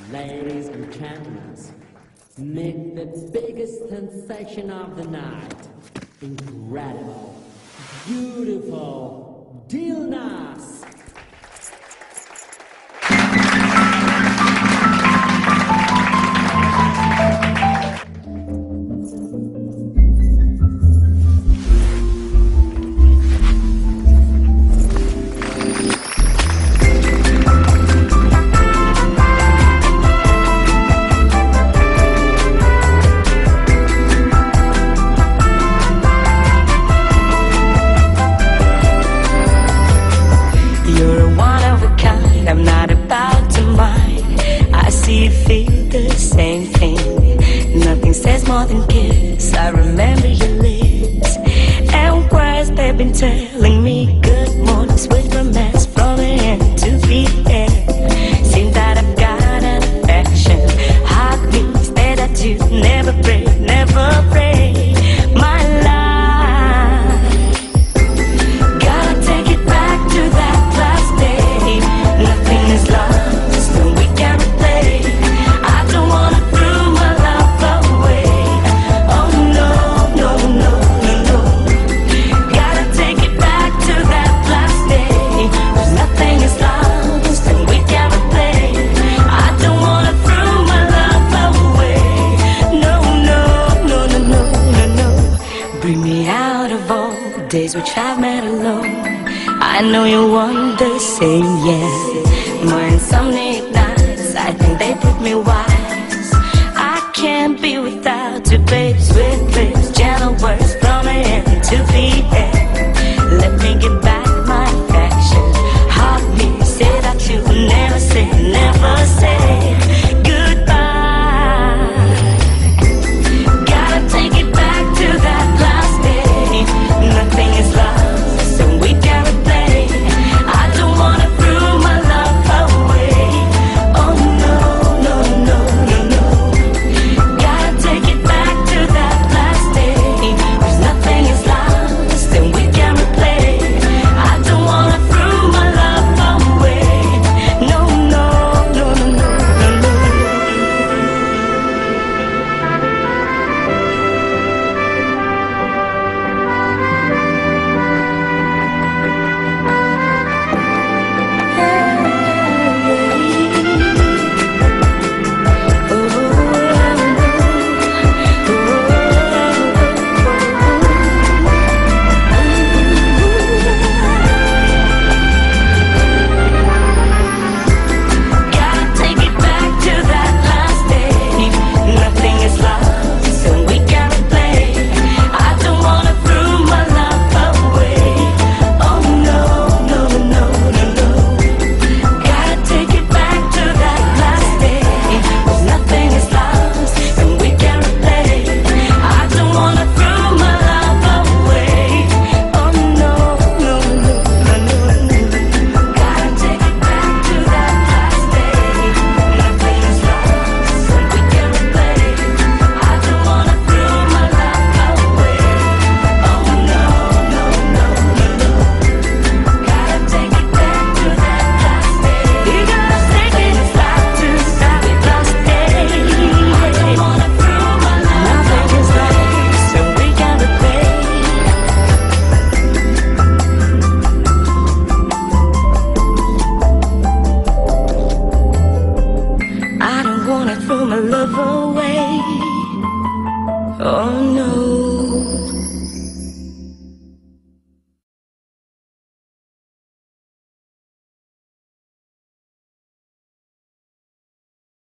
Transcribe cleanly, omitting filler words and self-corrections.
Ladies and gentlemen, make the biggest sensation of the night. Incredible, beautiful, Dilnas. I'm not about to mind. I see you feel the same thing. Nothing says more than kiss. I remember your lips and words they've been telling me. Good morning, sweet romance from the end to the end. Seems that I've got an affection. Hug me, stay that you never break, never break. My life, gotta take it back to that last day. Nothing is lost and we can't replay. I don't wanna throw my love away. Oh no, no, no, no, no. Gotta take it back to that last day. 'Cause nothing is lost and we can't replay. I don't wanna throw my love away. No, no, no, no, no, no, no. Bring me out of all the days which I've met alone. I know you want the same, yeah. My insomniac nights, I think they put me wise. I can't be without you, babe. Sweet lips, gentle words from the end to the end. Let me get back my affection. Hug me, say that you never say, never say goodbye. Gotta take it back to that last day. Nothing is lost and we can't replay. I don't wanna throw my love away. Oh no, no, no, no, no. Gotta take it back to that last day. 'Cause nothing is lost and we can't replay. I don't wanna throw my love away. No, no, no, no, no, no, no. Gotta take it back to that last day. Nothing is lost and we can't replay. I don't wanna throw my love away. Oh no, no, no, no, no. Gotta take it back to that last day. 'Cause nothing is lost and we can't replay. I don't wanna throw my love away. Oh no, no, no, no, no. Gotta take it back to that last day. Nothing is lost and we can't replay. I don't wanna throw my love away. Oh no, no, no, no, no. Gotta take it back to that last day. You gotta take it back to that last day. I don't wanna throw my love. Nothing is lost and we can't replay. I don't wanna throw my love away. Oh no.